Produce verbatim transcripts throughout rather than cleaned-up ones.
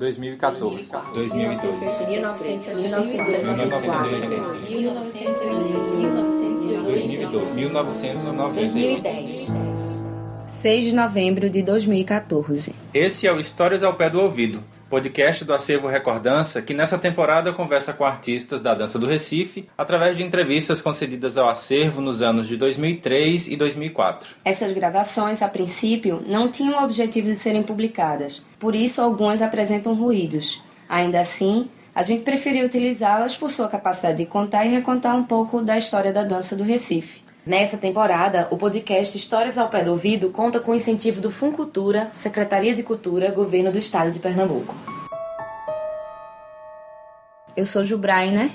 dois mil e quatorze. dois mil e dois. mil novecentos e sessenta e quatro. mil novecentos e oitenta e seis. mil novecentos e noventa dois mil e dez. seis de novembro de dois mil e quatorze. Esse é o Histórias ao Pé do Ouvido, podcast do Acervo Recordança, que nessa temporada conversa com artistas da dança do Recife através de entrevistas concedidas ao acervo nos anos de dois mil e três e dois mil e quatro. Essas gravações, a princípio, não tinham o objetivo de serem publicadas, por isso algumas apresentam ruídos. Ainda assim, a gente preferiu utilizá-las por sua capacidade de contar e recontar um pouco da história da dança do Recife. Nessa temporada, o podcast Histórias ao Pé do Ouvido conta com o incentivo do Funcultura, Secretaria de Cultura, Governo do Estado de Pernambuco. Eu sou Jubrainer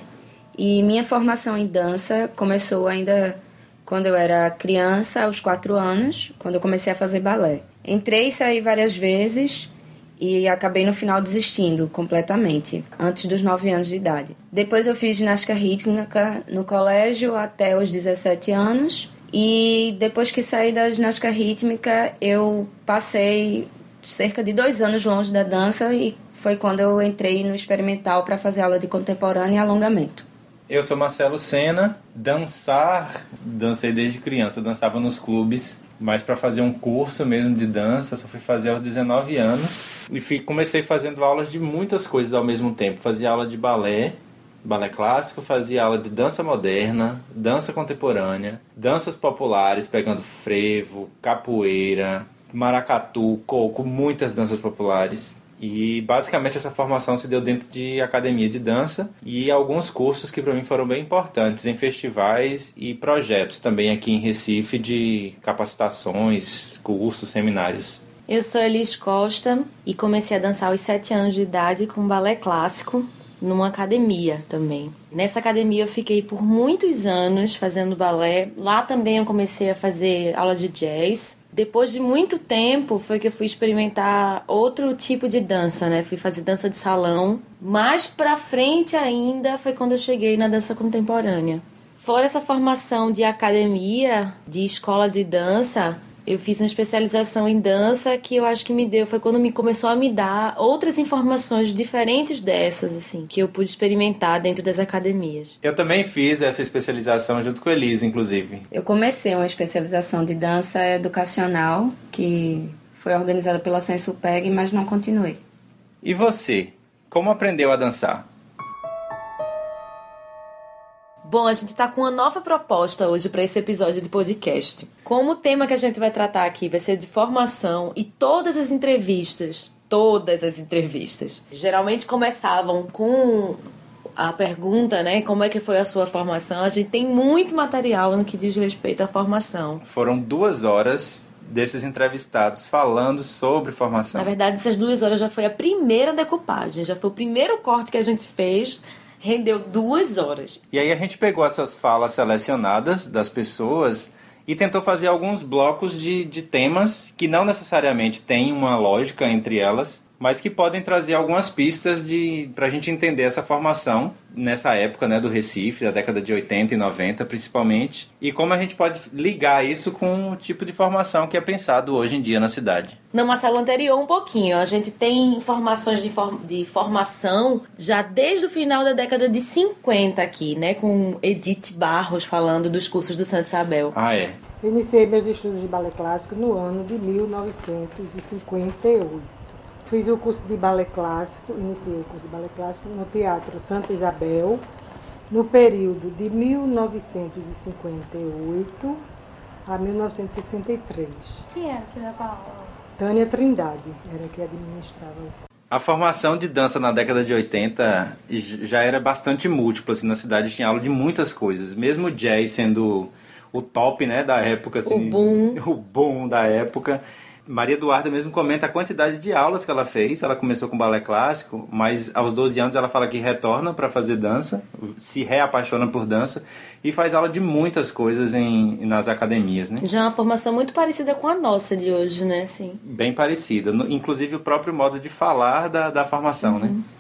e minha formação em dança começou ainda quando eu era criança, aos quatro anos, quando eu comecei a fazer balé. Entrei e saí várias vezes e acabei no final desistindo completamente, antes dos nove anos de idade. Depois eu fiz ginástica rítmica no colégio até os dezessete anos e depois que saí da ginástica rítmica eu passei cerca de dois anos longe da dança e foi quando eu entrei no experimental para fazer aula de contemporânea e alongamento. Eu sou Marcelo Sena. Dançar, dancei desde criança, dançava nos clubes, mas para fazer um curso mesmo de dança, só fui fazer aos dezenove anos. E fui, comecei fazendo aulas de muitas coisas ao mesmo tempo. Fazia aula de balé, balé clássico, fazia aula de dança moderna, dança contemporânea, danças populares, pegando frevo, capoeira, maracatu, coco, muitas danças populares. E basicamente essa formação se deu dentro de academia de dança e alguns cursos que para mim foram bem importantes em festivais e projetos também aqui em Recife de capacitações, cursos, seminários. Eu sou Elis Costa e comecei a dançar aos sete anos de idade com balé clássico numa academia também. Nessa academia eu fiquei por muitos anos fazendo balé. Lá também eu comecei a fazer aula de jazz. Depois de muito tempo foi que eu fui experimentar outro tipo de dança, né? Fui fazer dança de salão. Mais pra frente ainda foi quando eu cheguei na dança contemporânea. Fora essa formação de academia, de escola de dança, eu fiz uma especialização em dança que eu acho que me deu, foi quando me começou a me dar outras informações diferentes dessas, assim, que eu pude experimentar dentro das academias. Eu também fiz essa especialização junto com a Elisa, inclusive. Eu comecei uma especialização de dança educacional que foi organizada pela Sensupeg, mas não continuei. E você? Como aprendeu a dançar? Bom, a gente tá com uma nova proposta hoje para esse episódio de podcast. Como o tema que a gente vai tratar aqui vai ser de formação e todas as entrevistas, todas as entrevistas, geralmente começavam com a pergunta, né, como é que foi a sua formação? A gente tem muito material no que diz respeito à formação. Foram duas horas desses entrevistados falando sobre formação. Na verdade, essas duas horas já foi a primeira decupagem, já foi o primeiro corte que a gente fez. Rendeu duas horas. E aí a gente pegou essas falas selecionadas das pessoas e tentou fazer alguns blocos de, de temas que não necessariamente têm uma lógica entre elas, mas que podem trazer algumas pistas de, pra gente entender essa formação nessa época, né, do Recife, da década de oitenta e noventa principalmente, e como a gente pode ligar isso com o tipo de formação que é pensado hoje em dia na cidade. No Marcelo anterior um pouquinho, a gente tem informações de, for- de formação já desde o final da década de cinquenta aqui, né, com Edith Barros falando dos cursos do Santa Isabel. Ah, é? Iniciei meus estudos de balé clássico no ano de mil novecentos e cinquenta e oito. Fiz o curso de balé clássico, iniciei o curso de balé clássico no Teatro Santa Isabel, no período de mil novecentos e cinquenta e oito a mil novecentos e sessenta e três. Quem era que dava aula? Tânia Trindade era que administrava. A formação de dança na década de oitenta já era bastante múltipla, assim, na cidade tinha aula de muitas coisas, mesmo o jazz sendo o top, né, da época, assim, O boom. o boom da época. Maria Eduarda mesmo comenta a quantidade de aulas que ela fez. Ela começou com balé clássico, mas aos doze anos ela fala que retorna para fazer dança, se reapaixona por dança e faz aula de muitas coisas em, nas academias, né? Já é uma formação muito parecida com a nossa de hoje, né? Assim. Bem parecida, no, inclusive o próprio modo de falar da, da formação, uhum. né?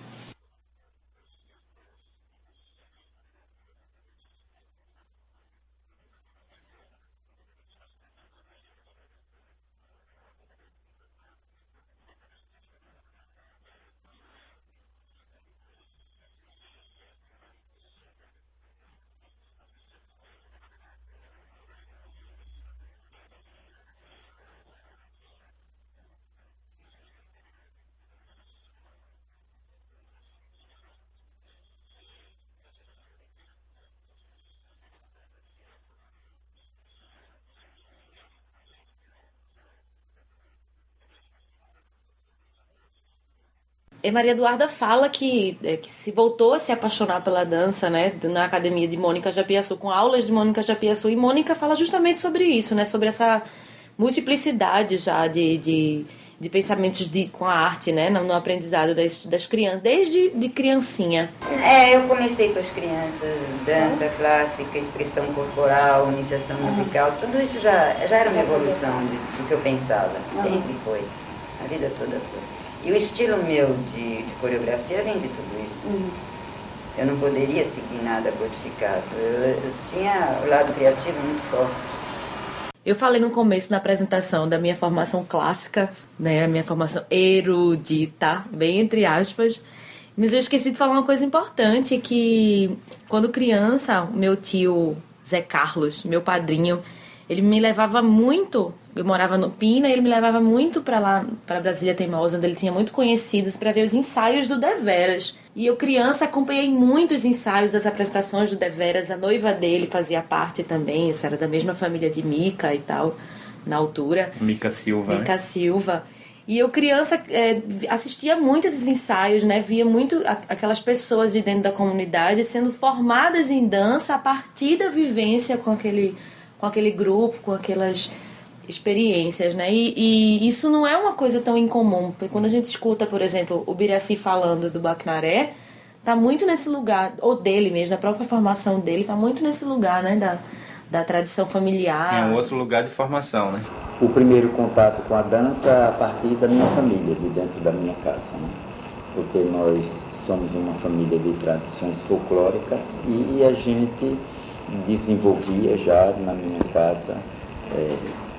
E Maria Eduarda fala que, é, que se voltou a se apaixonar pela dança, né, na academia de Mônica Japiaçu, com aulas de Mônica Japiaçu, e Mônica fala justamente sobre isso, né, sobre essa multiplicidade já de, de, de pensamentos de, com a arte, né, no, no aprendizado das, das crianças, desde de criancinha. É, eu comecei com as crianças, dança clássica, expressão corporal, iniciação musical, tudo isso já, já era uma evolução de, do que eu pensava, sempre foi, a vida toda foi. E o estilo meu de, de coreografia vem de tudo isso. Uhum. Eu não poderia seguir nada codificado. Eu, eu tinha o lado criativo muito forte. Eu falei no começo, na apresentação, da minha formação clássica, né, a minha formação erudita, bem entre aspas, mas eu esqueci de falar uma coisa importante, que quando criança, o meu tio Zé Carlos, meu padrinho, ele me levava muito, eu morava no Pina, e ele me levava muito para lá, para Brasília Teimosa, onde ele tinha muito conhecidos, para ver os ensaios do Deveras. E eu, criança, acompanhei muitos ensaios das apresentações do Deveras. A noiva dele fazia parte também, isso era da mesma família de Mica e tal, na altura. Mica Silva. Mica né? Silva. E eu, criança, é, assistia muito esses ensaios, né? Via muito a, aquelas pessoas de dentro da comunidade sendo formadas em dança a partir da vivência com aquele, com aquele grupo, com aquelas experiências, né? E, e isso não é uma coisa tão incomum, porque quando a gente escuta, por exemplo, o Biraci falando do Bacnaré, tá muito nesse lugar, ou dele mesmo, da própria formação dele, tá muito nesse lugar, né? Da, da tradição familiar. É um outro lugar de formação, né? O primeiro contato com a dança a partir da minha família, de dentro da minha casa, né? Porque nós somos uma família de tradições folclóricas e a gente desenvolvia já na minha casa é,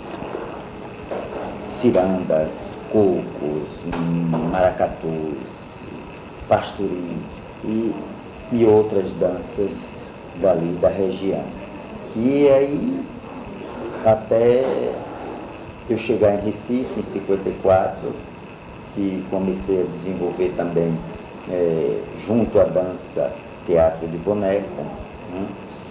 cirandas, cocos, maracatus, pastoris e, e outras danças dali da região. E aí, até eu chegar em Recife, em cinquenta e quatro, que comecei a desenvolver também, é, junto à dança, teatro de boneco, né?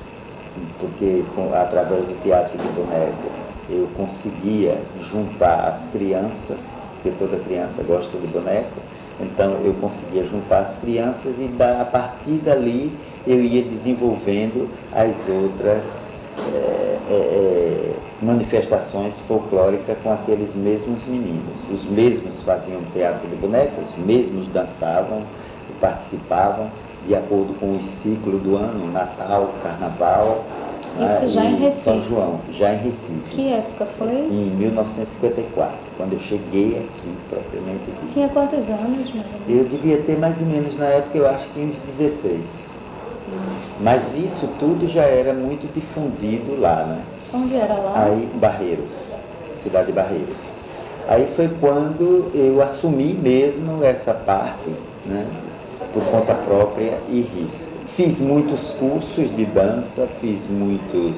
Porque com, através do teatro de boneco eu conseguia juntar as crianças, porque toda criança gosta de boneco, então eu conseguia juntar as crianças e da, a partir dali eu ia desenvolvendo as outras é, é, manifestações folclóricas com aqueles mesmos meninos. Os mesmos faziam teatro de boneco, os mesmos dançavam e participavam de acordo com o ciclo do ano, Natal, Carnaval. Isso ah, já em Recife? São João, já em Recife. Que época foi? Em mil novecentos e cinquenta e quatro, quando eu cheguei aqui, propriamente dito. Tinha quantos anos, mãe? Eu devia ter mais ou menos, na época, eu acho que uns dezesseis. Hum. Mas isso tudo já era muito difundido lá, né? Onde era lá? Aí, Barreiros, cidade de Barreiros. Aí foi quando eu assumi mesmo essa parte, né, por conta própria e risco. Fiz muitos cursos de dança, fiz muitos,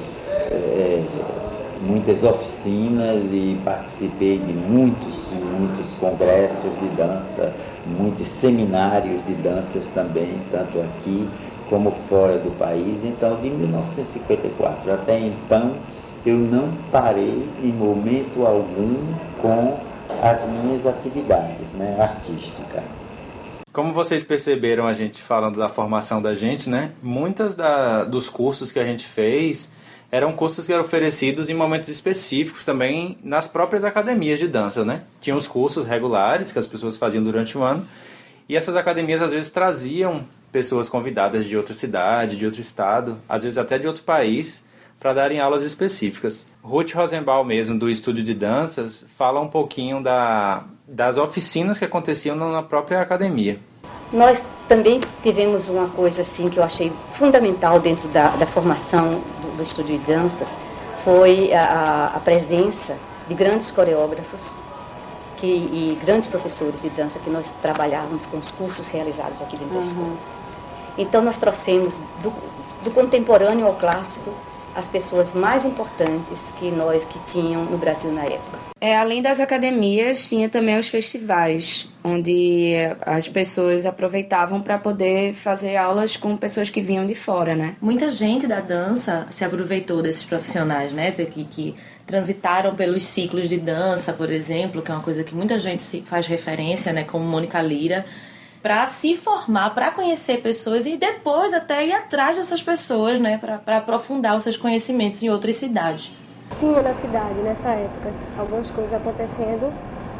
é, muitas oficinas e participei de muitos, muitos congressos de dança, muitos seminários de danças também, tanto aqui como fora do país. Então, de mil novecentos e cinquenta e quatro até então, eu não parei em momento algum com as minhas atividades, né, artísticas. Como vocês perceberam, a gente falando da formação da gente, né? Muitos da, dos cursos que a gente fez eram cursos que eram oferecidos em momentos específicos também nas próprias academias de dança, né? Tinha os cursos regulares que as pessoas faziam durante o ano e essas academias às vezes traziam pessoas convidadas de outra cidade, de outro estado, às vezes até de outro país, para darem aulas específicas. Ruth Rosenbaum mesmo, do Estúdio de Danças, fala um pouquinho da, das oficinas que aconteciam na própria academia. Nós também tivemos uma coisa assim que eu achei fundamental dentro da, da formação do, do Estúdio de Danças, foi a, a presença de grandes coreógrafos que, e grandes professores de dança que nós trabalhávamos com os cursos realizados aqui dentro da escola. Então nós trouxemos do, do contemporâneo ao clássico as pessoas mais importantes que nós que tinham no Brasil na época. É, além das academias, tinha também os festivais, onde as pessoas aproveitavam para poder fazer aulas com pessoas que vinham de fora, né? Muita gente da dança se aproveitou desses profissionais, né? Que, que transitaram pelos ciclos de dança, por exemplo, que é uma coisa que muita gente se faz referência, né? Como Mônica Lira. para se formar, para conhecer pessoas e depois até ir atrás dessas pessoas, né, para aprofundar os seus conhecimentos em outras cidades. Tinha na cidade, nessa época, algumas coisas acontecendo,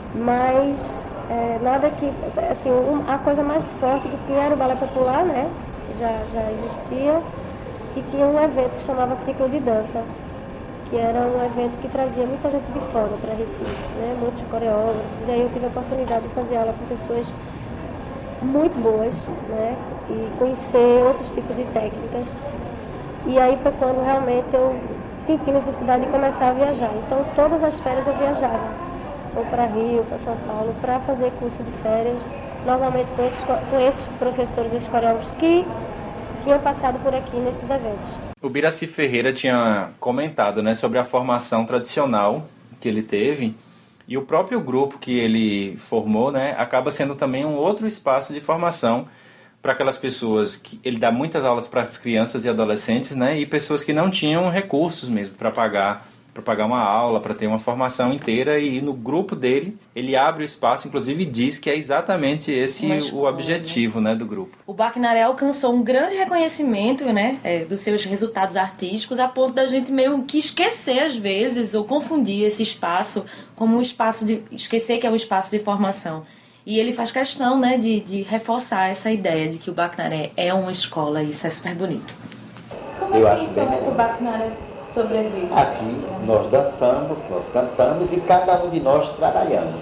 mas é, nada que... Assim, um, a coisa mais forte que tinha era o balé popular, né, que já, já existia, e tinha um evento que chamava Ciclo de Dança, que era um evento que trazia muita gente de fora para Recife, né, muitos coreógrafos, e aí eu tive a oportunidade de fazer aula com pessoas muito boas, né, e conhecer outros tipos de técnicas. E aí foi quando realmente eu senti necessidade de começar a viajar. Então todas as férias eu viajava, ou para Rio, para São Paulo, para fazer curso de férias, normalmente com esses, com esses professores, esses coreógrafos que tinham passado por aqui nesses eventos. O Biraci Ferreira tinha comentado, né, sobre a formação tradicional que ele teve. E o próprio grupo que ele formou, né, acaba sendo também um outro espaço de formação para aquelas pessoas que ele dá muitas aulas para as crianças e adolescentes, né, e pessoas que não tinham recursos mesmo para pagar para pagar uma aula, para ter uma formação inteira. E no grupo dele ele abre o espaço, inclusive diz que é exatamente esse escola, o objetivo, né? Né, do grupo. O Bacchinaré alcançou um grande reconhecimento, né, é, dos seus resultados artísticos, a ponto da gente meio que esquecer às vezes ou confundir esse espaço como um espaço de esquecer que é um espaço de formação. E ele faz questão, né, de, de reforçar essa ideia de que o Bacchinaré é uma escola, e isso é super bonito. Como é que então o Bacchinaré sobrevive? Aqui nós dançamos, nós cantamos e cada um de nós trabalhamos.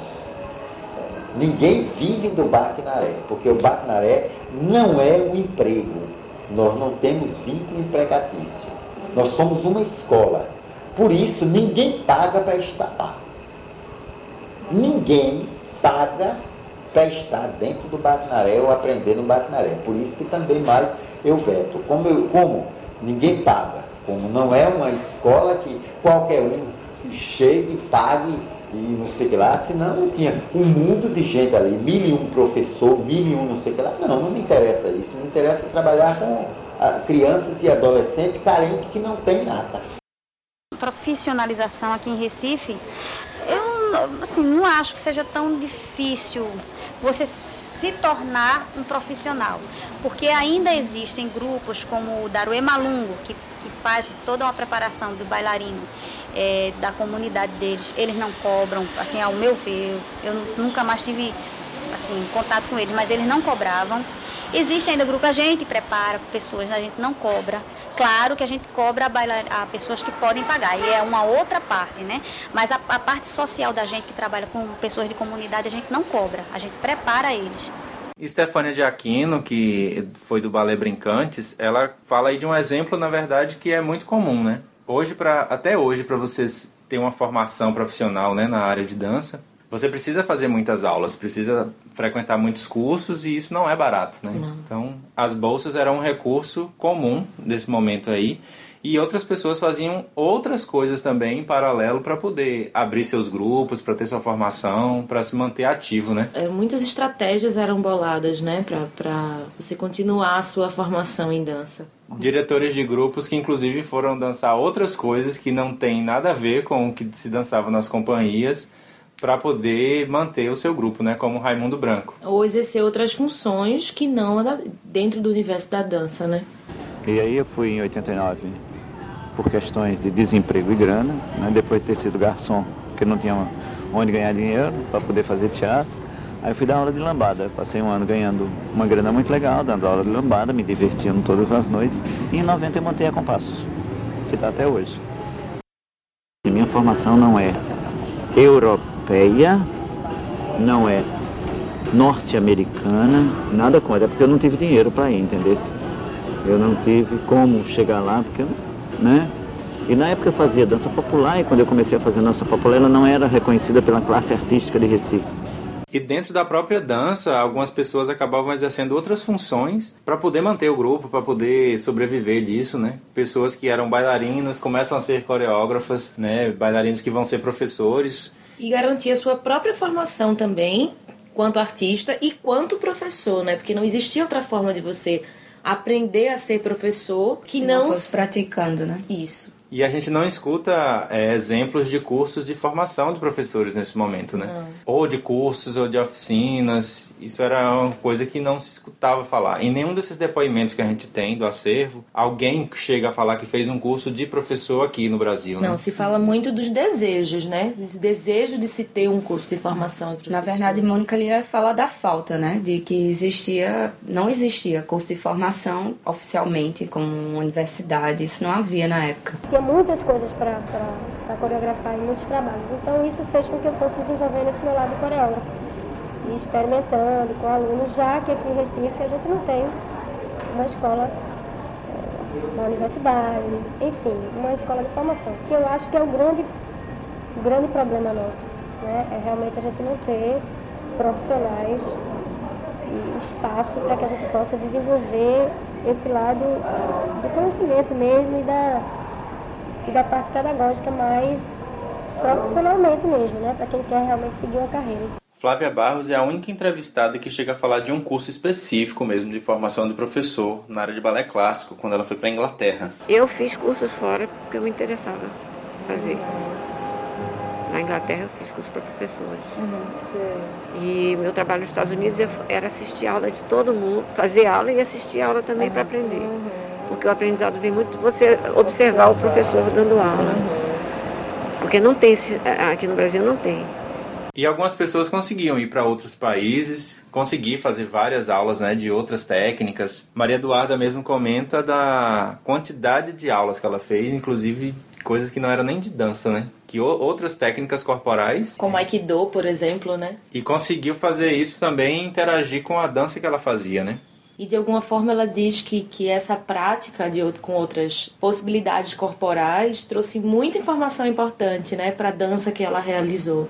Ninguém vive do Bacchinaré, porque o Bacchinaré não é um emprego. Nós não temos vínculo empregatício. Nós somos uma escola. Por isso, ninguém paga para estar lá. Ninguém paga para estar dentro do Bacchinaré ou aprender no Bacchinaré. Por isso que também mais eu veto. Como, eu, como ninguém paga, como não é uma escola que qualquer um chegue, pague e não sei o que lá, senão eu tinha um mundo de gente ali, mil e um professor, mil e um não sei o que lá. Não, não me interessa isso. Me interessa trabalhar com crianças e adolescentes carentes que não têm nada. Profissionalização aqui em Recife, eu assim, não acho que seja tão difícil você se tornar um profissional, porque ainda existem grupos como o Daruê Malungo, que, que faz toda uma preparação do bailarino é, da comunidade deles. Eles não cobram, assim, ao meu ver, eu nunca mais tive assim, contato com eles, mas eles não cobravam. Existe ainda grupo, a gente prepara pessoas, a gente não cobra. Claro que a gente cobra a, bailar, a pessoas que podem pagar, e é uma outra parte, né? Mas a, a parte social da gente que trabalha com pessoas de comunidade, a gente não cobra, a gente prepara eles. Estefânia de Aquino, que foi do Balé Brincantes, ela fala aí de um exemplo, na verdade, que é muito comum, né? Hoje, pra, até hoje, para vocês terem uma formação profissional, né, na área de dança, você precisa fazer muitas aulas, precisa frequentar muitos cursos, e isso não é barato, né? Não. Então, as bolsas eram um recurso comum desse momento aí, e outras pessoas faziam outras coisas também em paralelo para poder abrir seus grupos, para ter sua formação, para se manter ativo, né? É, muitas estratégias eram boladas, né, para você continuar a sua formação em dança. Diretores de grupos que inclusive foram dançar outras coisas que não tem nada a ver com o que se dançava nas companhias, para poder manter o seu grupo, né, como Raimundo Branco. Ou exercer outras funções que não dentro do universo da dança, né? E aí eu fui em oitenta e nove por questões de desemprego e grana, né, depois de ter sido garçom, que não tinha onde ganhar dinheiro para poder fazer teatro. Aí eu fui dar aula de lambada, passei um ano ganhando uma grana muito legal, dando aula de lambada, me divertindo todas as noites, e em noventa eu montei a Compassos, que está até hoje. E minha formação não é europeia, não é norte-americana, nada contra, é porque eu não tive dinheiro para ir, entendeu? Eu não tive como chegar lá, porque, né? E na época eu fazia dança popular, e quando eu comecei a fazer dança popular, ela não era reconhecida pela classe artística de Recife. E dentro da própria dança, algumas pessoas acabavam exercendo outras funções para poder manter o grupo, para poder sobreviver disso, né? Pessoas que eram bailarinas começam a ser coreógrafas, né? Bailarinos que vão ser professores. E garantir a sua própria formação também, quanto artista e quanto professor, né? Porque não existia outra forma de você aprender a ser professor que Se não... não fosse praticando, né? Isso. E a gente não escuta é, exemplos de cursos de formação de professores nesse momento, né? Não. Ou de cursos, ou de oficinas. Isso era uma coisa que não se escutava falar. Em nenhum desses depoimentos que a gente tem do acervo, alguém chega a falar que fez um curso de professor aqui no Brasil, né? Não, se fala muito dos desejos, né? Esse desejo de se ter um curso de formação de professor. Na verdade, Mônica Lira fala da falta, né? De que existia, não existia curso de formação oficialmente como uma universidade. Isso não havia na época. Tinha muitas coisas para coreografar e muitos trabalhos. Então isso fez com que eu fosse desenvolvendo esse meu lado coreógrafo. E experimentando com alunos, já que aqui em Recife a gente não tem uma escola, uma universidade, enfim, uma escola de formação. Que eu acho que é o grande, o grande problema nosso, né? É realmente a gente não ter profissionais e espaço para que a gente possa desenvolver esse lado do conhecimento mesmo e da, e da parte pedagógica mais profissionalmente mesmo, né? Para quem quer realmente seguir uma carreira. Flávia Barros é a única entrevistada que chega a falar de um curso específico mesmo de formação de professor na área de balé clássico, quando ela foi para a Inglaterra. Eu fiz cursos fora porque eu me interessava em fazer. Na Inglaterra eu fiz curso para professores. Uhum. E meu trabalho nos Estados Unidos era assistir aula de todo mundo, fazer aula e assistir aula também uhum. para aprender. Uhum. Porque o aprendizado vem muito de você observar o professor dando aula. Uhum. Porque não tem, aqui no Brasil não tem. E algumas pessoas conseguiam ir para outros países, conseguir fazer várias aulas, né, de outras técnicas. Maria Eduarda mesmo comenta da quantidade de aulas que ela fez, inclusive coisas que não eram nem de dança, né? Que outras técnicas corporais. Como Aikido, por exemplo, né? E conseguiu fazer isso também, interagir com a dança que ela fazia, né? E de alguma forma ela diz que, que essa prática de, com outras possibilidades corporais trouxe muita informação importante, né, para a dança que ela realizou.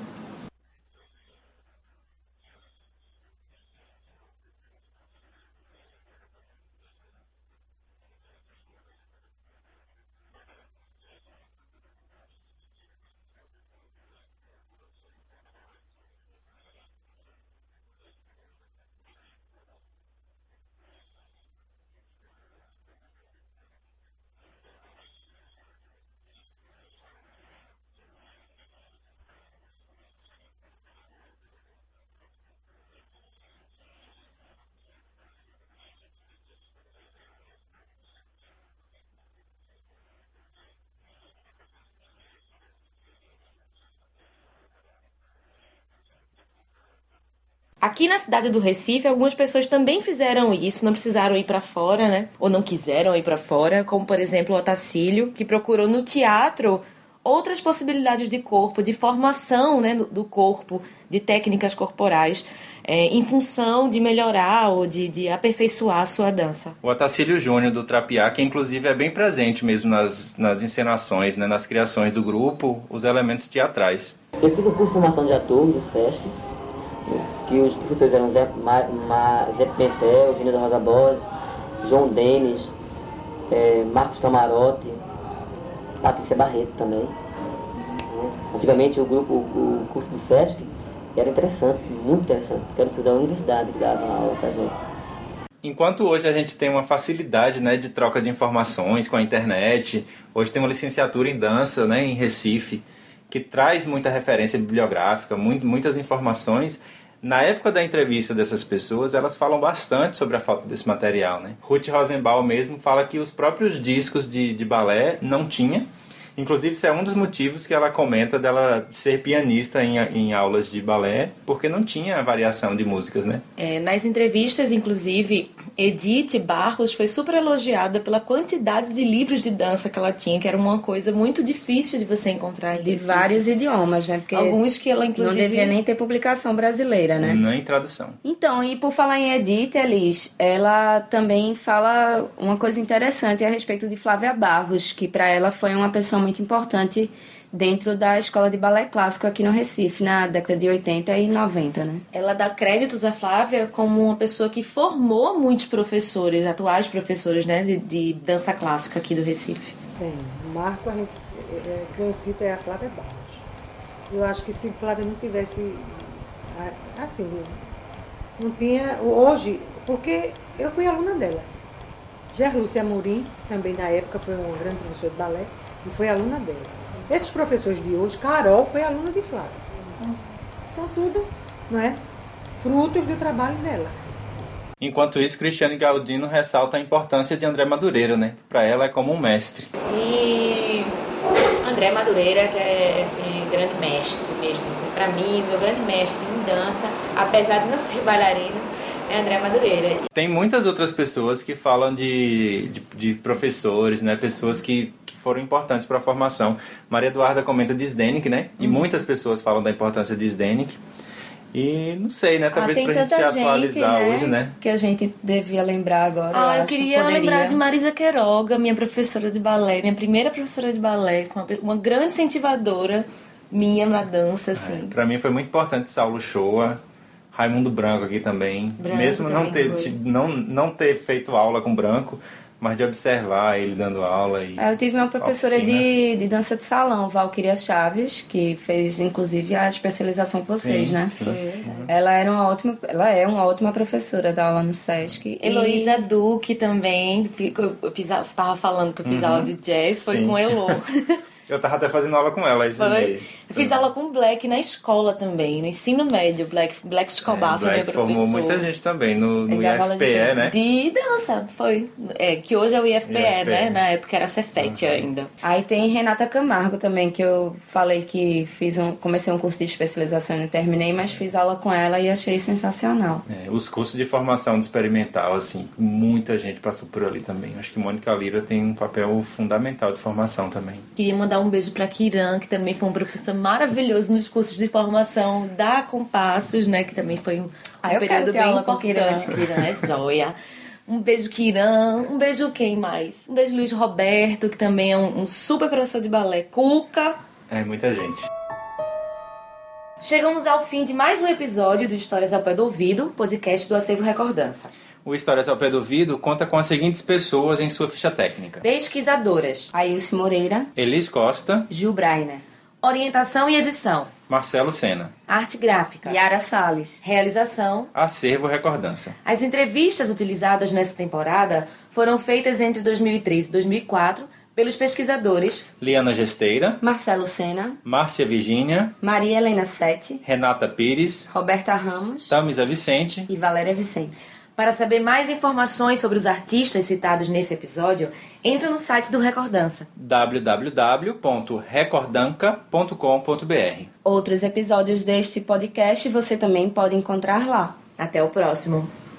Aqui na cidade do Recife, algumas pessoas também fizeram isso, não precisaram ir para fora, né? Ou não quiseram ir para fora, como, por exemplo, o Otacílio, que procurou no teatro outras possibilidades de corpo, de formação, né, do corpo, de técnicas corporais, é, em função de melhorar ou de, de aperfeiçoar a sua dança. O Otacílio Júnior do Trapiá, que inclusive é bem presente mesmo nas, nas encenações, né, nas criações do grupo, os elementos teatrais. Eu fiz um curso de formação de ator do SESC, que os professores eram Zé, Ma, Ma, Zé Pimentel, Gênio da Rosa Borges, João Denis, é, Marcos Camarote, Patrícia Barreto também. Antigamente o grupo, o curso do SESC era interessante, muito interessante, porque era o da universidade que dava aula pra gente. Enquanto hoje a gente tem uma facilidade, né, de troca de informações com a internet, hoje tem uma licenciatura em dança, né, em Recife, que traz muita referência bibliográfica, muito, muitas informações. Na época da entrevista dessas pessoas, elas falam bastante sobre a falta desse material, né? Ruth Rosenbaum mesmo fala que os próprios discos de, de balé não tinha. Inclusive, isso é um dos motivos que ela comenta dela ser pianista em, em aulas de balé, porque não tinha variação de músicas, né? É, nas entrevistas, inclusive, Edith Barros foi super elogiada pela quantidade de livros de dança que ela tinha, que era uma coisa muito difícil de você encontrar em De Recife. vários idiomas, né? Porque alguns que ela, inclusive... não devia nem ter publicação brasileira, né? Nem tradução. Então, e por falar em Edith, Elis, ela também fala uma coisa interessante a respeito de Flávia Barros, que para ela foi uma pessoa muito importante dentro da escola de balé clássico aqui no Recife, na década de oitenta e noventa, né? Ela dá créditos a Flávia como uma pessoa que formou muitos professores, atuais professores, né, de, de dança clássica aqui do Recife. Tem. O marco a gente, é, que eu cito é a Flávia Barros. Eu acho que se Flávia não tivesse, assim, não tinha, hoje, porque eu fui aluna dela. Gerlúcia Amorim, também na época foi uma grande professora de balé, e foi aluna dela. Esses professores de hoje, Carol foi aluna de Flávia. São tudo, não é? Frutos do trabalho dela. Enquanto isso, Cristiane Galdino ressalta a importância de André Madureira, né? Para ela é como um mestre. E André Madureira, que é assim, grande mestre mesmo. Assim, para mim, meu grande mestre em dança, apesar de não ser bailarina, é André Madureira. Tem muitas outras pessoas que falam de, de, de professores, né? Pessoas que, que foram importantes para a formação. Maria Eduarda comenta de Zdenek, né? E uhum. muitas pessoas falam da importância de Zdenek. E não sei, né? Talvez ah, pra gente atualizar gente, né? hoje, né? Que a gente devia lembrar agora. Ah, eu, eu queria poderia... lembrar de Marisa Queiroga, minha professora de balé, minha primeira professora de balé, uma, uma grande incentivadora minha na dança, assim. É, pra mim foi muito importante Saulo Shoa, Raimundo Branco aqui também. Branco Mesmo também não ter, não, não ter feito aula com Branco, mas de observar ele dando aula. E eu tive uma professora de, de dança de salão, Valquíria Chaves, que fez inclusive a especialização com vocês, sim, né? Sim. Foi. Ela era uma ótima, ela é uma ótima professora da aula no Sesc. Heloísa e... Duque também, eu fiz, eu tava falando que eu fiz uhum. aula de jazz, foi sim. com Elo. Eu tava até fazendo aula com ela esses meses. Eu fiz aula com Black na escola também, no ensino médio. Black, Black Escobar é, foi minha professora. Formou muita gente também no, no I F P E, de, né? De dança, foi. É, que hoje é o I F P E, I F P E. Né? Na época era Cefete uhum. ainda. Aí tem Renata Camargo também, que eu falei que fiz um, comecei um curso de especialização e não terminei, mas fiz aula com ela e achei sensacional. É, os cursos de formação de experimental, assim, muita gente passou por ali também. Acho que Mônica Lira tem um papel fundamental de formação também. Queria mandar um beijo pra Kiran, que também foi um professor maravilhoso nos cursos de formação da Compassos, né? Que também foi um, um ah, período bem importante. Kiran. Kiran é joia. Um beijo, Kiran. Um beijo, quem mais? Um beijo, Luiz Roberto, que também é um, um super professor de balé. Cuca. É, muita gente. Chegamos ao fim de mais um episódio do Histórias ao Pé do Ouvido, podcast do Acervo Recordança. O Histórias ao Pé do Ouvido conta com as seguintes pessoas em sua ficha técnica. Pesquisadoras: Ailce Moreira, Elis Costa, Gil Brainer. Orientação e edição: Marcelo Sena. Arte gráfica: Yara Salles. Realização: Acervo Recordança. As entrevistas utilizadas nessa temporada foram feitas entre dois mil e três e dois mil e quatro pelos pesquisadores Liana Gesteira, Marcelo Sena, Márcia Virgínia, Maria Helena Sete, Renata Pires, Roberta Ramos, Tamisa Vicente e Valéria Vicente. Para saber mais informações sobre os artistas citados nesse episódio, entra no site do Recordança, w w w ponto recordanca ponto com ponto b r. Outros episódios deste podcast você também pode encontrar lá. Até o próximo!